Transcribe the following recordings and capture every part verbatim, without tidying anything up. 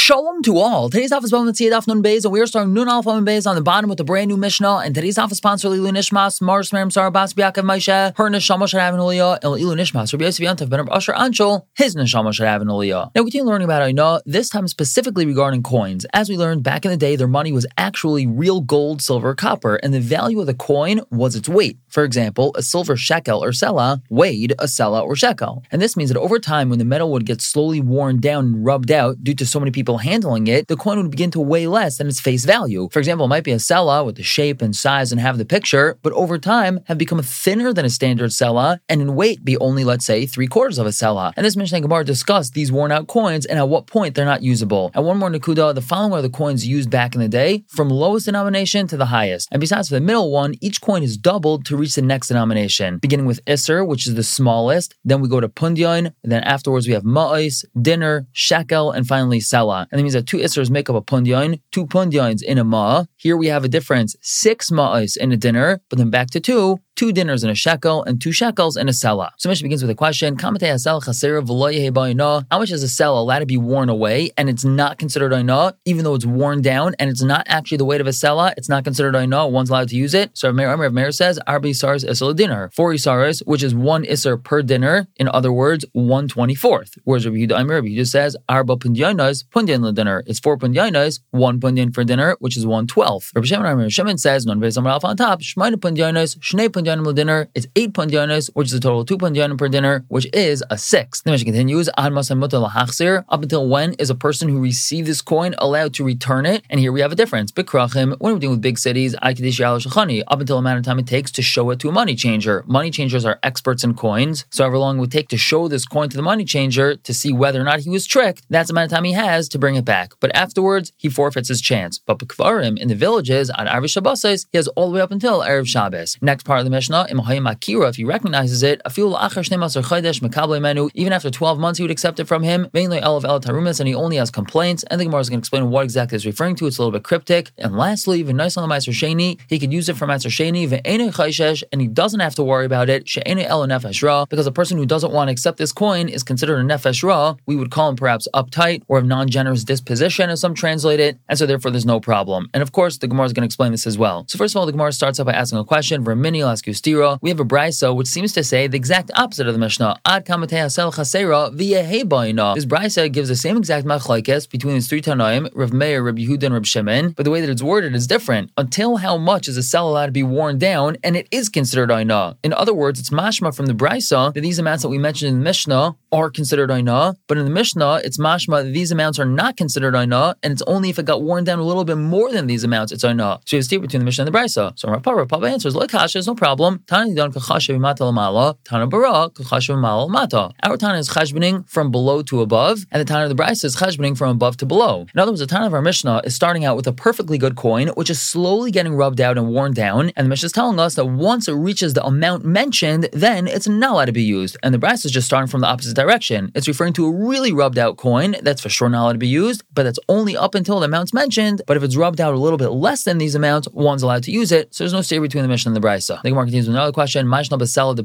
Shalom to all. Today's daf is Bava Metzia Daf Nun Beis, and we are starting Nun Alpha Nun Beis on the bottom with a brand new Mishnah. And today's daf is sponsored Ilu Nishmas, Mars Merim Sarah Bas Biakav Maisha, her Neshama should have an Aliyah, El Ilu Nishmas, Rabbi Yosef Yantav Ben Asher Anshel, his Neshama should have an Aliyah. Now we continue learning about Ainah, this time specifically regarding coins. As we learned back in the day, their money was actually real gold, silver, copper, and the value of the coin was its weight. For example, a silver shekel or sela weighed a sela or shekel. And this means that over time, when the metal would get slowly worn down and rubbed out due to so many people handling it, the coin would begin to weigh less than its face value. For example, it might be a sela with the shape and size and have the picture, but over time have become thinner than a standard sela and in weight be only, let's say, three quarters of a sela. And this Mishnah and Gemara discussed these worn out coins and at what point they're not usable. And one more Nakuda, the following are the coins used back in the day, from lowest denomination to the highest. And besides for the middle one, each coin is doubled to reach the next denomination, beginning with Isser, which is the smallest, then we go to Pundyan, and then afterwards we have Ma'is, Dinner, Shekel, and finally Sela. And that means that two Issers make up a Pundyan, two Pundyans in a Ma. Here we have a difference, six Ma'is in a dinner, but then back to two, two dinners in a shekel, and two shekels in a sela. So Mishnah begins with a question, how much is a sela allowed to be worn away, and it's not considered ainah, even though it's worn down, and it's not actually the weight of a sela, it's not considered ainah, one's allowed to use it. So Rav Meir says, Arba Isaris Isser dinner. Four Isaris, which is one Isser per dinner, in other words, one twenty-fourth. Whereas Rabbi Yehuda Rabbi Yehuda says, Arba Pundyanas, Pundyan le dinner. It's four Pundyanas, one Pundyan for dinner, which is one twelfth. Rabbi Shimon Shimon says, Non Beis Amar Alpha on top, Shmaina Pundyanas, Shnei Pundyanas dinner, it's eight pundyanas, which is a total of two pundyanas per dinner, which is a sixth. The Mishnah continues, up until when is a person who received this coin allowed to return it? And here we have a difference. Bikrachim, when we're dealing with big cities, up until the amount of time it takes to show it to a money changer. Money changers are experts in coins, so however long it would take to show this coin to the money changer to see whether or not he was tricked, that's the amount of time he has to bring it back. But afterwards, he forfeits his chance. But B'kvarim, in the villages, on Erev Shabbos, he has all the way up until Erev Shabbos. Next part of the Mishnah, if he recognizes it, even after twelve months, he would accept it from him, and he only has complaints. And the Gemara is going to explain what exactly it's referring to. It's a little bit cryptic. And lastly, he could use it for Ma'aser Sheni, and he doesn't have to worry about it, because a person who doesn't want to accept this coin is considered a nefesh ra. We would call him perhaps uptight or of non-generous disposition, as some translate it, and so therefore there's no problem. And of course, the Gemara is going to explain this as well. So first of all, the Gemara starts out by asking a question. Vermini, I'll ask you stira. We have a brisa which seems to say the exact opposite of the Mishnah. Ad kamatei hasel chasera v'yehei ba'ina. This brisa gives the same exact machlokes between these three Tanaim, Rav Meir, Rabbi Yehuda, and Rabbi Shimon, but the way that it's worded is different. Until how much is a sel allowed to be worn down, and it is considered ainah. In other words, it's mashma from the brisa that these amounts that we mentioned in the Mishnah are considered ainah, but in the Mishnah, it's mashma that these amounts are not considered ainah, and it's only if it got worn down a little bit more than these amounts, it's ainah. So you have a steer between the Mishnah and the brisa. So Rav Papa, Rav Papa answers, look, Kasha, there's no problem. Tana Don Kachashav Mata Lamala, Tana Bara, Kachashav Mala Mata. Our Tana is chashbening from below to above, and the Tana of the Brisa is chashbening from above to below. In other words, the Tana of our Mishnah is starting out with a perfectly good coin, which is slowly getting rubbed out and worn down, and the Mishnah is telling us that once it reaches the amount mentioned, then it's not allowed to be used. And the Brisa is just starting from the opposite direction. It's referring to a really rubbed out coin that's for sure not allowed to be used, but that's only up until the amounts mentioned. But if it's rubbed out a little bit less than these amounts, one's allowed to use it. So there's no steer between the Mishnah and the Brisa. The Gemara continues with another question. Why is it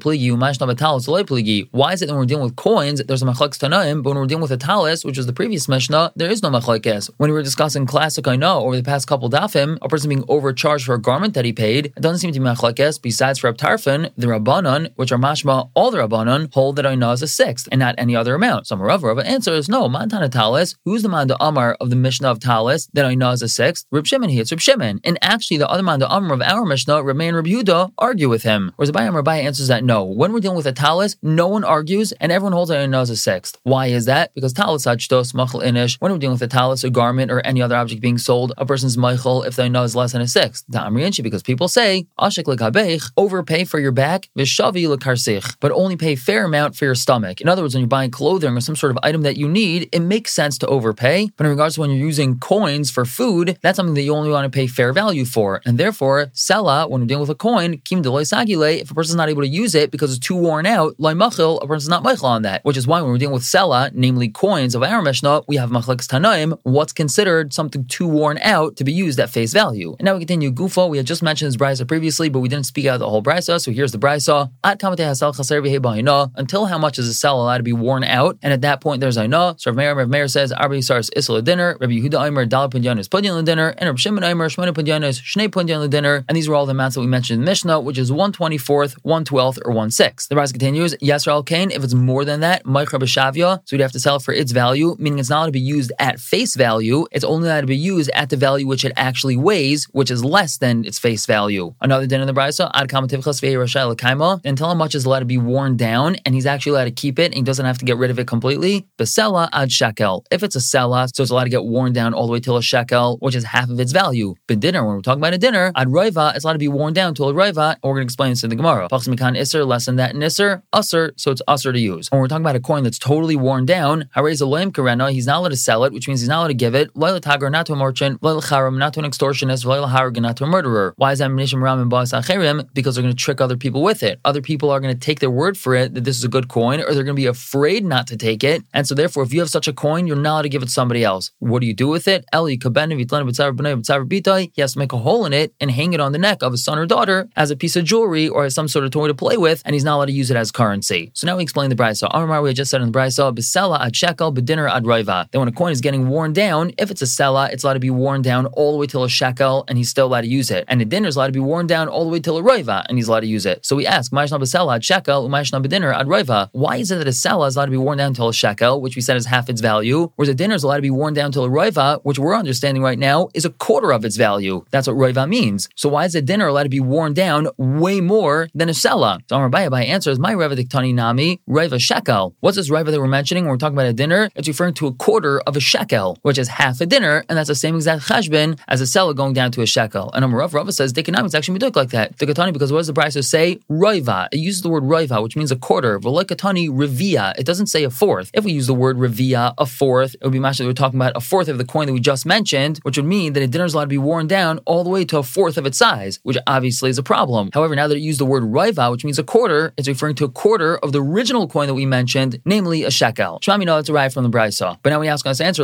that when we're dealing with coins, there's a machlokes tanaim, but when we're dealing with a talis, which was the previous Mishnah, there is no machlokes. When we were discussing classic ainah over the past couple dafim, a person being overcharged for a garment that he paid, it doesn't seem to be machlokes. Besides for Reb Tarfon, the Rabbanon, which are mashma, all the Rabbanon, hold that ainah is a sixth and not any other amount. So Rav Rav answers, no, Mantana talis. Who's the man Amar of the Mishnah of talis that ainah is a sixth? Reb Shimon here, it's Reb Shimon. And actually, the other man Amar of our Mishnah, Reb Meir and Reb Yehuda, argue with him. Whereas Abai Amar Abai answers that no. When we're dealing with a talis, no one argues, and everyone holds that ainah is a sixth. Why is that? Because talis hachtos machal inish. When we're dealing with a talis, a garment, or any other object being sold, a person's meichel if the ainah is less than a sixth. Ta'amriinchi, because people say ashik lekabeich, overpay for your back, vishavi lekarsich, but only pay fair amount for your stomach. In other words, when you're buying clothing or some sort of item that you need, it makes sense to overpay. But in regards to when you're using coins for food, that's something that you only want to pay fair value for. And therefore, sela, when you're dealing with a coin, kim deloy sagile, if a person's not able to use it because it's too worn out, loy machil, a person's not machil on that. Which is why when we're dealing with sela, namely coins of our Mishnah, we have machlekes tanaim, what's considered something too worn out to be used at face value. And now we continue Gufo. We had just mentioned this brisa previously, but we didn't speak out the whole brisa, so here's the brisa. At kamatei hasel chaser v'hei ba'ina, until how much is a sela allowed to be worn out, and at that point there's Aina. So Rav Meir, Rav Meir says Arba Yisaris Isla dinner, Rabbi Yehuda Aimer Dal Pudyanis Pudyan dinner, and Rabbi Shimon Aimer Shmona Pudyanis Shnei Pudyan dinner, and these were all the amounts that we mentioned in the Mishnah, which is one twenty-fourth, one twelfth, or one sixth. The Brisa continues, Yasser al Kain, if it's more than that, Meicher B'Shavya, so we'd have to sell it for its value, meaning it's not allowed to be used at face value, it's only allowed to be used at the value which it actually weighs, which is less than its face value. Another din in the Brisa, Ad Kama Tivchas V'Ei Rashai L'Kaima, then tell how much is allowed to be worn down, and he's actually allowed to keep it, and he doesn't have to get rid of it completely. Besela Ad Shekel. If it's a sela, so it's allowed to get worn down all the way till a shekel, which is half of its value. But dinner, when we're talking about a dinner, Ad Roiva, it's allowed to be worn down till a Roiva, and we're going to explain this in the Gemara. Pachs Mikan Isser, less than that in Isser, Usser, so it's Usser to use. When we're talking about a coin that's totally worn down, Harez Aloim Karena, he's not allowed to sell it, which means he's not allowed to give it. Loyal Tagar, not to a merchant, Loyal Charam, not to an extortionist, Loyal Harag, not to a murderer. Why is that Menishim Ram and Ba'as Acherim? Because they're going to trick other people with it. Other people are going to take their word for it that this is a good coin, or they're going to be afraid not to take it. And so therefore, if you have such a coin, you're not allowed to give it to somebody else. What do you do with it? Eli Kabene Vitlana B'Tzav B'nai B'Tzav B'Tai. He has to make a hole in it and hang it on the neck of his son or daughter as a piece of jewelry or as some sort of toy to play with, and he's not allowed to use it as currency. So now we explain the Brisa. Amar, we had just said in the Brisa, B'Sela Ad Shekel B'Dinner Ad Roiva. Then when a coin is getting worn down, if it's a sela, it's allowed to be worn down all the way till a shekel, and he's still allowed to use it. And a dinner is allowed to be worn down all the way till a roiva, and he's allowed to use it. So we ask, Ma'ishna b'sela ad shekel, Ma'ishna b'dinner ad roiva. Why is it that a sela is allowed to be worn down till a shekel, which we said is half its value, whereas a dinner is allowed to be worn down till a roiva, which we're understanding right now is a quarter of its value? That's what roiva means. So why is a dinner allowed to be worn down way more than a sela? So Amar Abaye answers, my roiva diktani nami roiva shekel. What's this roiva that we're mentioning when we're talking about a dinner? It's referring to a quarter of a shekel, which is half a dinner, and that's the same exact cheshbon as a sela going down to a shekel. And Amar Rav, Rav says, Dikanami, it's actually meduk like that. The Katani, because what does the Brisa say? Roiva. It uses the word roiva, which means a quarter. V'loi Katani revia. It doesn't say a fourth. If we use the word revia, a fourth, it would be much that we're talking about a fourth of the coin that we just mentioned, which would mean that a dinner is allowed to be worn down all the way to a fourth of its size, which obviously is a problem. However, now that it used the word roiva, which means a quarter, it's referring to a quarter of the original coin that we mentioned, namely a shekel. Shmami, no, it's arrived from the Brisa. But now we ask us to answer,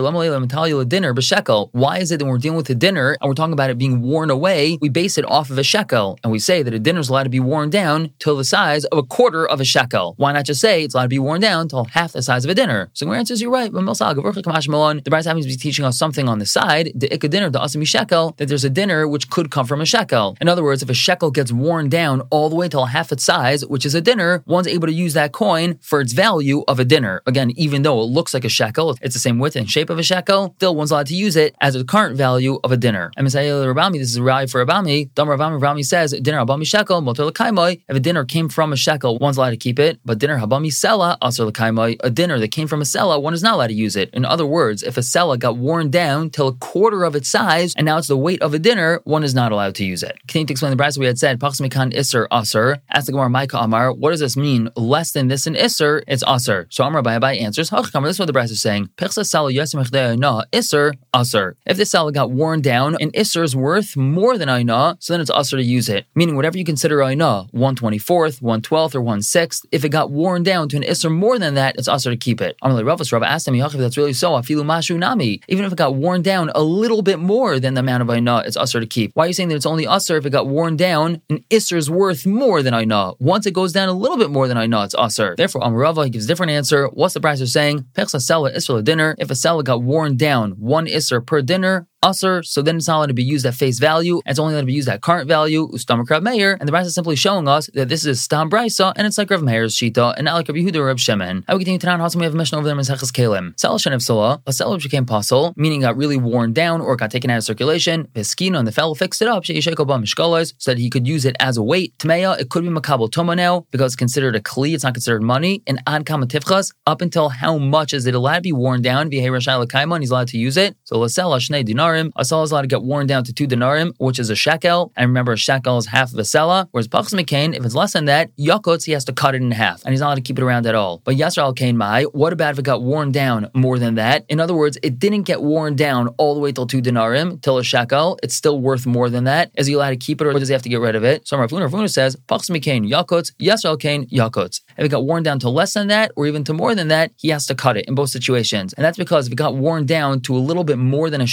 a dinner b'shekel. Why is it that when we're dealing with a dinner and we're talking about it being worn away, we base it off of a shekel, and we say that a dinner is allowed to be worn down till the size of a quarter of a shekel? Why not just say it's allowed to be worn down till half the size of a dinner? So the answer is, you're right. But the Brisa happens to be teaching us something on the side, the ikka dinner, the asami shekel, that there's a dinner which could come from a shekel. In other words, if a shekel gets worn down all the way till half its size, which is a dinner, one's able to use that coin for its value of a dinner. Again, even though it looks like a shekel, it's the same width and shape of a shekel, still one's allowed to use it as the current value of a dinner. And Rabami, this is a rally for Rabami. Dam Rabami, Rabami says, dinner habami shekel, motor l'kaimai. If a dinner came from a shekel, one's allowed to keep it, but dinner habami sela, asur l'kaimai. A dinner that came from a sela, one is not allowed to use it. In other words, if a sela got worn down till a quarter of its size, and now it's the weight of a dinner, one is not allowed to use it. Continue to explain the Brisa we had said, Pachs mikan isser asur. Ask the Gemara, Maika Amar, what does this mean? Less than this in isser, it's asur. So Amar Abaye answers, Hachkamar, this is what the Brisa is saying. Pechsa sela yasim echdei na isser asur. If the sela got worn down and isser is worth more than aina, so then it's asur to use it. Meaning whatever you consider aina, one twenty-fourth, one twelfth, or one sixth, if it got worn down to an isser more than that, it's asur to keep it. Amalei Ravas, Rav asked him, if that's really so, afilu mashu nami. Even if it got worn down a little bit more than the amount of aina, it's asur to keep. Why are you saying that it's only asur if it got worn down and isser is worth more than aina? Once it goes down a little bit more than aina, it's asur. Therefore, Amarava, he gives a different answer. What's the Brisa saying? Pechsa sela isser a dinner. If a sela got worn down one isser per dinner, Usr, so then it's not allowed to be used at face value, and it's only allowed to be used at current value, Ustam Rav Meir, and the Brisa is simply showing us that this is Stam Brisa, and it's like Rav Meir's Shita, and not like Rav Yehuda or Rav Shemen. I will continue to now, we have a mission over there in Mesechus Kelim. Sel Shenev Sala, a sel which became pasul, meaning got really worn down or got taken out of circulation, Veskina, and the fellow fixed it up, Sheisheko Ba Mishkalas, so that he could use it as a weight. Tmeya, it could be Makabel Toma now, because it's considered a Kli, it's not considered money, and Ad Kama Tifchas, up until how much is it allowed to be worn down, V'hei Rashai L'Kaima, and he's allowed to use it. So Lasel Shnei Dinarim, a sel is allowed to get worn down to two denarim, which is a shekel. And remember, a shekel is half of a sela. Whereas Pachs Mikain, if it's less than that, yakotz, he has to cut it in half, and he's not allowed to keep it around at all. But Yasser al Kain Mai, what about if it got worn down more than that? In other words, it didn't get worn down all the way till two denarim, till a shekel. It's still worth more than that. Is he allowed to keep it, or does he have to get rid of it? So Rav Huna says, Pachs Mikain yakotz, Yasser al Kain yakotz. If it got worn down to less than that, or even to more than that, he has to cut it in both situations. And that's because if it got worn down to a little bit more than a shekel,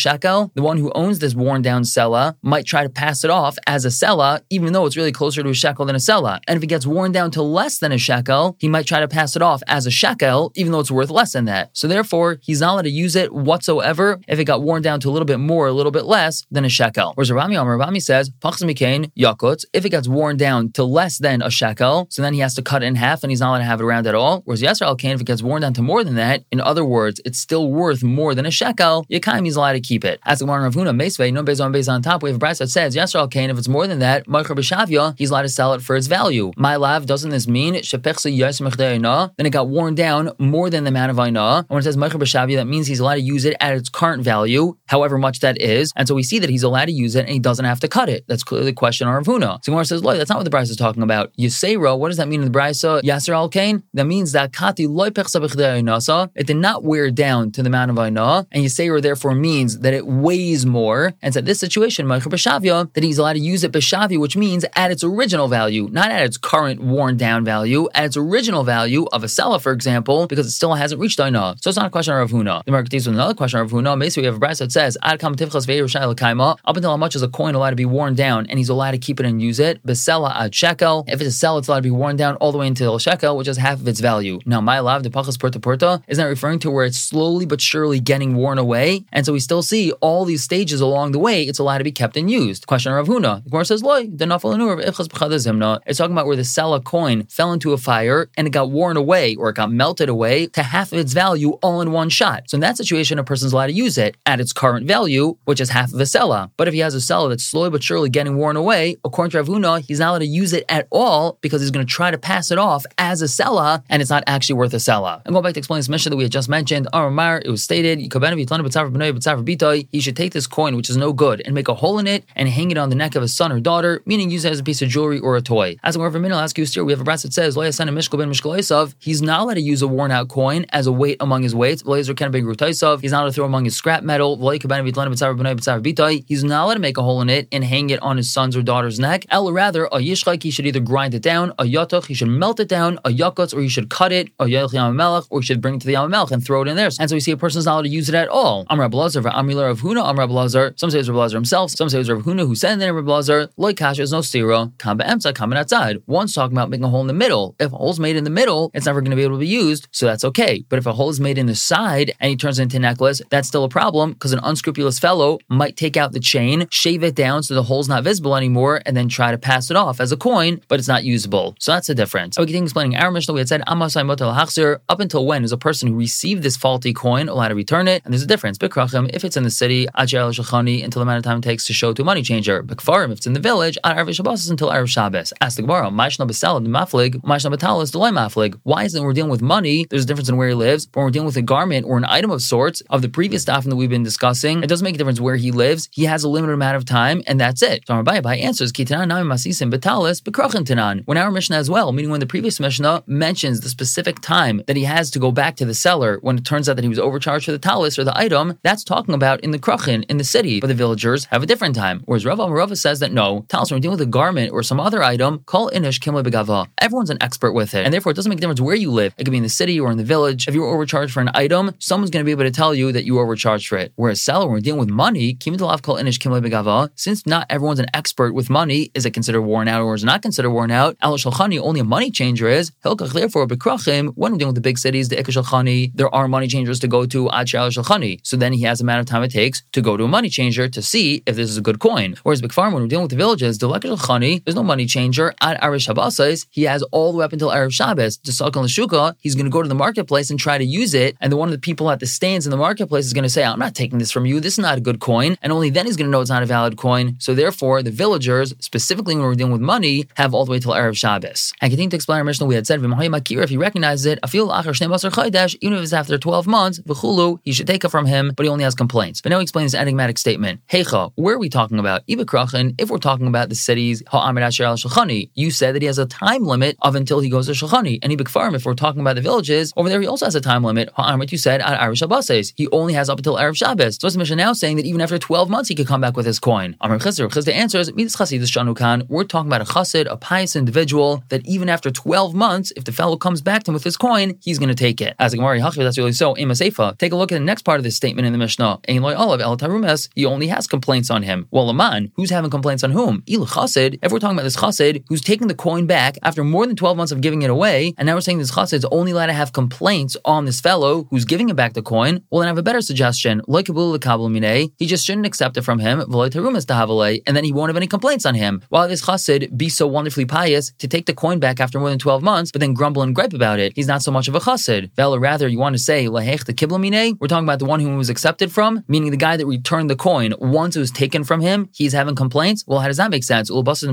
sela, the one who owns this worn down sela might try to pass it off as a sela, even though it's really closer to a shekel than a sela. And if it gets worn down to less than a shekel, he might try to pass it off as a shekel, even though it's worth less than that. So therefore, he's not allowed to use it whatsoever if it got worn down to a little bit more, a little bit less than a shekel. Whereas Rami Amar Rami says, Pachas Mikain Yakutz, if it gets worn down to less than a shekel, so then he has to cut it in half and he's not allowed to have it around at all. Whereas Yisrael Kain, if it gets worn down to more than that, in other words, it's still worth more than a shekel, Yekayim is allowed to keep it. As the Gemara Rav Huna, Meisvei, no based on based on top, we have a brayso that says Yisrael Kain, if it's more than that, Meicher B'Shavya, he's allowed to sell it for its value. My lav, doesn't this mean Shepechse Yos Mechdei Aina? Then it got worn down more than the amount of Aina. And when it says Meicher B'Shavya, that means he's allowed to use it at its current value, however much that is. And so we see that he's allowed to use it and he doesn't have to cut it. That's clearly the question on Rav Huna. So Gemara says, look, that's not what the brayso is talking about. Yisera, what does that mean in the brayso? Yisrael Kain? That means that Kati Loi Pechse B'Chdei Ainasa, it did not wear down to the amount of Aina, and Yisera therefore means that it weighs more. And so this situation, Meicher B'Shavya, that he's allowed to use it B'Shavya, which means at its original value, not at its current worn down value, at its original value of a sela, for example, because it still hasn't reached Aina. So it's not a question of Rav Huna. The Market with another question of Rav Huna. Basically, we have a brayso that says, Ad kam tivchas ve'erushai l'kaima, up until how much is a coin allowed to be worn down, and he's allowed to keep it and use it. B'sela ad shekel. If it's a sela, it's allowed to be worn down all the way until a shekel, which is half of its value. Now, my love, the pachas porta porta, is not referring to where it's slowly but surely getting worn away, and so we still see all these stages along the way. It's allowed to be kept and used. Question of Rav Huna. The Gemara says, Loi, the nafal anur of ifchas b'chad zimna. It's talking about where the sela coin fell into a fire and it got worn away or it got melted away to half of its value all in one shot. So in that situation, a person's allowed to use it at its current value, which is half of a sela. But if he has a sela that's slowly but surely getting worn away, according to Rav Huna, he's not allowed to use it at all because he's going to try to pass it off as a sela, and it's not actually worth a sela. And going back to explain this mission that we had just mentioned, Amar, it was stated, he should take this coin, which is no good, and make a hole in it and hang it on the neck of his son or daughter, meaning use it as a piece of jewelry or a toy. As a minute, I'll ask you here, we have a brass that says, he's not allowed to use a worn out coin as a weight among his weights. He's not allowed to throw among his scrap metal. He's not allowed to make a hole in it and hang it on his son's or daughter's neck. El rather, a yishchak, he should either grind it down, a yatach, he should melt it down, a yakutz, or he should cut it, a yelch yam melech, or he should bring it to the yam melech and throw it in there. And so we see a person's not allowed to use it at all. Am Reb Lazar, Amila Rav Huna, Am Reb Lazar. Some say it's Reb Lazar himself, some say it's Rav Huna who said in there Reb Lazar, loy kasha is no stira, kam be'emsa, kam outside. One's talking about making a hole in the middle. If a hole's made in the middle, it's never going to be able to be used, so that's okay. But if a hole is made in the side and he turns it into a necklace, that's still a problem because an unscrupulous fellow might take out the chain, shave it down so the hole's not visible anymore, and then try to pass it off as a coin, but it's not usable. So that's the difference. So we continue explaining our Mishnah. We had said, up until when is a person who received this faulty coin allowed to return it? And there's a difference. Bikrachim, if it's in the city, until the amount of time it takes to show to a money changer. Bikfarim, if it's in the village, until Erev Shabbos. Ask the Gemara, why is it when we're dealing with money, there's a difference in where he lives, but when we're dealing with a garment or an item of sorts of the previous stuff that we've been discussing, it doesn't make a difference where he lives. He has a limited amount of time, and that's it. So Rabbi Abai answers, when our Mishnah as well, meaning when the previous Mishnah mentions the specific time that he has to go back to the seller when it turns out that he was overcharged for the talis or the item, that's talking about in the krachin, in the city, but the villagers have a different time. Whereas Rav Amarava says that no, talis, when we're dealing with a garment or some other item, call inish kimle begava. Everyone's an expert with it, and therefore it doesn't make a difference where you live. It could be in the city or in the village. If you were overcharged for an item, someone's going to be able to tell you that you were overcharged for it. Whereas seller, when we're dealing with money, since not everyone's an expert with money, is it considered worn out or is it not considered worn out? Only a money changer is. Therefore, when we're dealing with the big cities, the ikashalchani, there are money changers to go to ad shalchani. So then he has the amount of time it takes to go to a money changer to see if this is a good coin. Whereas big farm, when we're dealing with the villages, the lekashalchani, there's no money changer. Ad Erev Shabbos, he has all the way up until Erev Shabbos. To Sakal Shuka, he's going to go to the marketplace and try to use it. And the one of the people at the stands in the marketplace is going to say, I'm not taking this from you. This is not a good coin. And only then he's going to know it's not a valid coin. So therefore, the villagers, specifically when we're dealing with money, have all the way till Erev Shabbos. And continue to explain our Mishnah, we had said, if he recognizes it, even if it's after twelve months, he should take it from him, but he only has complaints. But now he explains this enigmatic statement. Heicha, where are we talking about? If we're talking about the cities, you said that he has a time limit of until he goes to Shulchani. And Ibik Farm, if we're talking about the villages, over there he also has a time limit. You said at Erev Shabbos, he only has up until Erev Shabbos. So what's the Mishnah now saying that even after twelve months he could come back with his coin? Amar Chizr, Chizr answers, we're talking about a chassid, a pious individual, that even after twelve months, if the fellow comes back to him with his coin, he's going to take it. As a Gemara, that's really so. Take a look at the next part of this statement in the Mishnah. olav el tarumas, he only has complaints on him. Well, Aman, who's having complaints on whom? Il chassid. If we're talking about this chassid who's taking the coin back after more than twelve months of giving it away, and now we're saying this chassid is only allowed to have complaints on this fellow who's giving him back the coin, well, then I have a better suggestion. He just shouldn't accept it from him, and then he won't have any complaints on him. Why this chassid be so wonderfully pious to take the coin back after more than twelve months, but then grumble and gripe about it? He's not so much of a chassid. Vela, rather, you want to say, we're talking about the one who was accepted from, meaning the guy that returned the coin once it was taken from him, he's having complaints. Well, how does that make sense?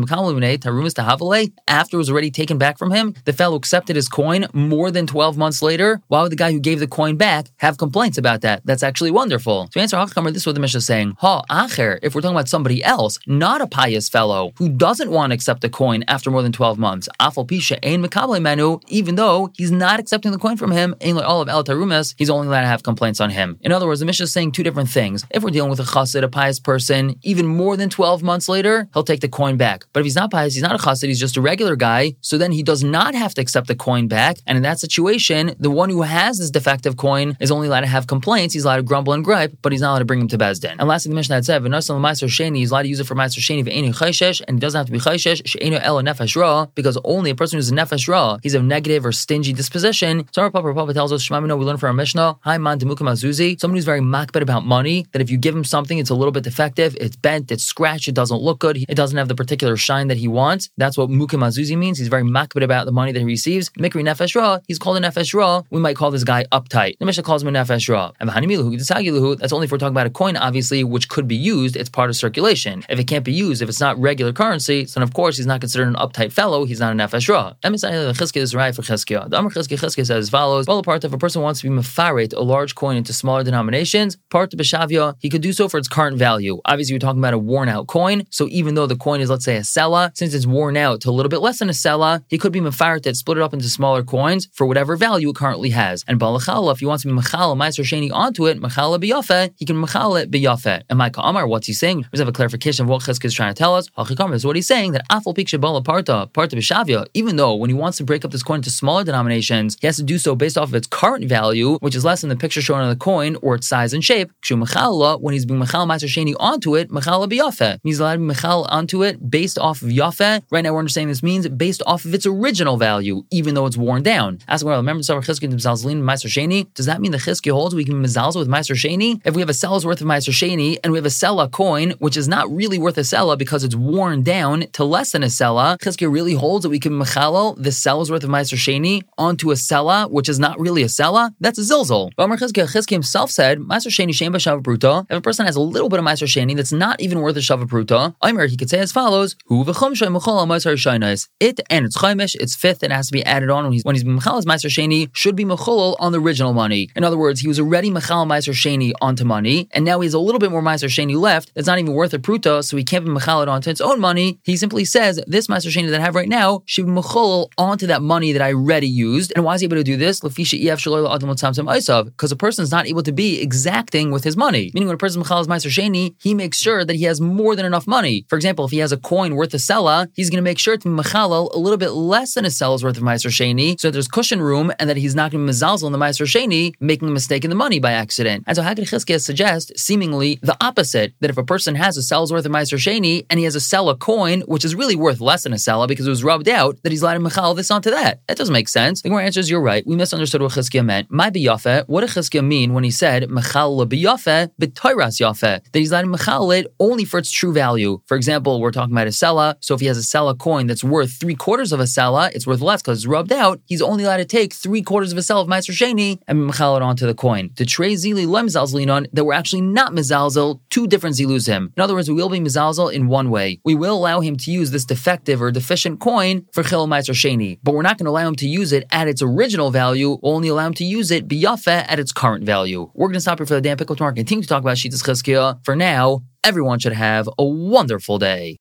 After it was already taken back from him, the fellow accepted his coin more than twelve months later. Why would the guy who gave the coin back have complaints about that? That's actually wonderful. To answer Hachkamer, this is what the Mishnah is saying. Ha, acher, if we're talking about somebody else, not a pious fellow, who doesn't want to accept the coin after more than twelve months, afal pisha ein mekabel menu, even though he's not accepting the coin from him, ein olav el tarumas, he's only allowed to have complaints on him. In other words, the Mishnah is saying two different things. If we're dealing with a chassid, a pious person, even more than twelve months later, he'll take the coin back. But if he's not pious, he's not a chassid, he's just a regular guy, so then he does not have to accept the coin back. And in that situation, the one who has this defective coin is only allowed to have complaints. He's allowed to grumble and gripe, but he's not allowed to bring him to Beis Din. And lastly, the Mishnah had said, "V'nasan l'ma'aser sheni," he's allowed to use it for ma'aser sheni v'einu chayshesh, and he doesn't have to be chayshesh she'einu ela nefesh ra, because only a person who's a nefesh ra, he's of negative or stingy disposition. So our Papa Papa tells us, Shema Mino, we learn from our Mishnah, Hai man demukam azuzi, someone who's very makbet about money, that if you give him something, it's a little bit defective, it's bent, it's scratched, it doesn't look good, it doesn't have the particular shine that he wants. That's what mukim azuzi means. He's very makbet about the money that he receives. Mikri nefesh ra, he's called a nefesh ra. We might call this guy uptight. The Mishnah calls him a nefesh ra. And that's only if we're talking about a coin, obviously, which could be used. It's part of circulation. If it can't be used, if it's not regular currency, then of course he's not considered an uptight fellow. He's not a nefesh ra. The is right for Chizkiah. The Amar Chizkiah Chizkiah says as follows: well, part if a person wants to be mefaret a large coin into smaller denominations, part to b'shavia, he could do so for its current value. Obviously, you're talking about a worn out coin. So even though the coin is, let's say, a sela, since it's worn out to a little bit less than a sela, he could be mefaret that, split it up into smaller coins for whatever value it currently has. And balachala, if he wants to be mechala ma'aser sheni onto it, mechala b'yafeh, he can mechala it b'yafeh. And my Ka'amar, what's he saying? Let's have a clarification of what Chizkiah is trying to tell us. Hachikamer is what he's saying, that afal pikshe bala parta, parta b'shavia, even though when he wants to break up this coin into smaller denominations, he has to do so based off of its current value, which is less than the picture shown on the coin, or its size and shape. Kshu mechala, when he's being mechala ma'aser sheni onto it, mechala b'yafeh. He's allowed to be mechala onto it based off of yafeh. Right now we're understanding this means based off of its original value, even though it's worn down. Ask well, remember Sarah Chizkiah to Mizalzlin Ma'aser Sheni? Does that mean the Chizkiah holds we can mizalzel with Ma'aser Sheni? If we have a sella's worth of Ma'aser Sheni and we have a sella coin, which is not really worth a sella because it's worn down to less than a sella, Chizkiah really holds that we can mechalal the sella's worth of Ma'aser Sheni onto a sella, which is not really a sella. That's a zilzal. But Amar Chizkiah, Chizkiah himself said, Ma'aser Sheni shem b'shava pruta. If a person has a little bit of Ma'aser Sheni that's not even worth a shava pruta, Aimer, he could say as follows: Hu v'chumshay mechal Ma'aser Shainis. It and its chaimish, its fifth, it has to be added on when he's when he's mechal as Ma'aser Sheni, should be mechalal on the original money. In other words, he was already mechal Ma'aser Sheni onto money, and now he has a little bit more Ma'aser Sheni left that's not even worth a pruta, so he can't be mechal it onto its own money. He simply says, this Ma'aser Sheni that I have right now should be mechalal onto that money that I already used. And why is he able to do this? Because a person is not able to be exacting with his money. Meaning when a person mechal is Ma'aser Sheni, he makes sure that he has more than enough money. For example, if he has a coin worth a sella, he's going to make sure to be mechalal a little bit less than a sella's worth of Ma'aser Sheni, so that there's cushion room and that he's not going to be mezalzel in the Ma'aser Sheni, making a mistake in the money by accident. And so how could Chizkiah suggest seemingly the opposite, that if a person has a sella's worth of Ma'aser Sheni and he has a sella coin, which is really worth less than a sella because it was rubbed out, that he's allowed to mechal this onto that? That doesn't make sense. The Gemara answers, you're right. We misunderstood what Chizkiah meant. My biyafeh, what did Chizkiah mean when he said mechal biyafeh b'toiras yafeh? That he's allowed to mechal it only for its true value. For example, we're talking about a sella, so if he has a sella coin that's worth three quarters of a sella, it's worth less because it's rubbed out, he's only allowed to take three quarters of a sella of Ma'aser Sheni and mechal it onto the coin. The trey zili lo mizalzlinon, that we're actually not mizalzel, two different ziluzim. In other words, we will be mizalzel in one way. We will allow him to use this defective or deficient coin for chil Ma'aser Sheni, but we're not going to allow him to use it at its original value. We'll only allow him to use it biyafeh at its current value. We're going to stop here for the day and pick up tomorrow and continue to talk about Shitas Chizkiah. For now, everyone should have a wonderful day.